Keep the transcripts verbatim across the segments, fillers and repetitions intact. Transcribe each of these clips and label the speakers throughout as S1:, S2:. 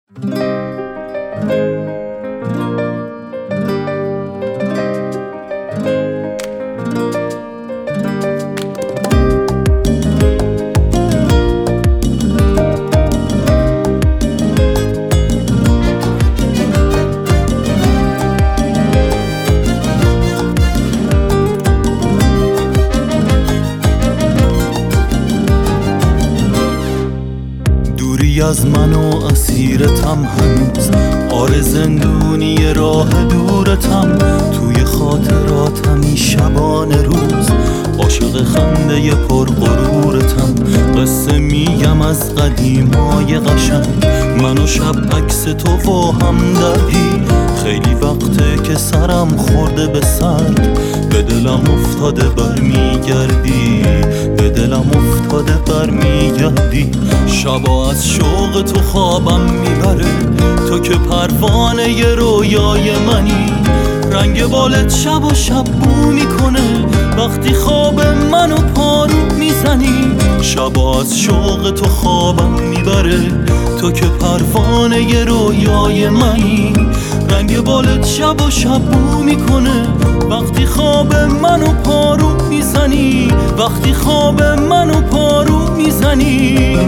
S1: دوری از من و اسیرتم هنوز، آره زندونی راه دورتم، توی خاطراتم شبان روز، عاشق خنده پر غرورتم. قصه میگم از قدیمای قشنگ، من و شب عکس تو و همدردی. خیلی وقته که سرم خورده به سنگ، به دلم افتاده برمیگردی، به دلم افتاده برمیگردی. شبا از شوق تو خوابم میبره، تو که پروانه ی رویای منی. رنگ بالت شب و شب بو میکنه، وقتی خواب منو پارو میزنی. شبا از شوق تو خوابم میبره، تو که پروانه ی رویای منی. رنگ بالت شب و شب بو میکنه، وقتی خواب منو پارو میزنی، وقتی خواب منو پارو میزنی.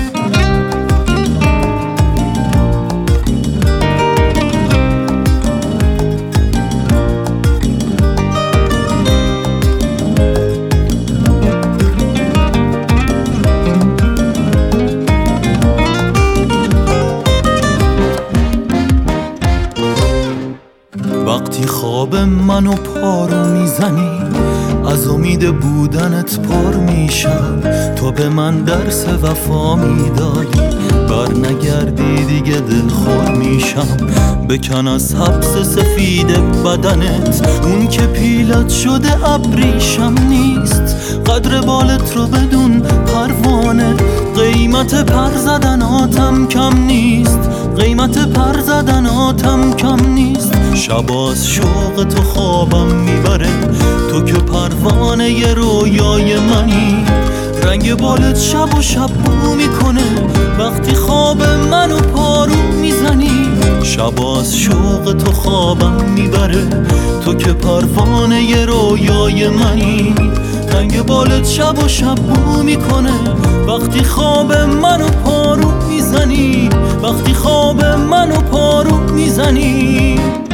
S1: وقتی خواب منو پارو میزنی، از امید بودنت پر میشم. تو به من درس وفا میدادی، بر نگردی دیگه دلخور میشم. بکن از حبس سفید بدنت، اون که پیلت شده ابریشم نیست. قدر بالت رو بدون پروانه، قیمت پر زدناتم کم نیست، قیمت پر زدناتم کم نیست. شبا از شوق تو خوابم میبره، تو که پروانه ی رویای منی. رنگ بالت شب و شب بو میکنه، وقتی خواب منو پارو میزنی. شبا از شوق تو خوابم میبره، تو که پروانه ی رویای منی. رنگ بالت شب و شب بو میکنه، وقتی خواب منو پارو میزنی، وقتی خواب منو پارو میزنی.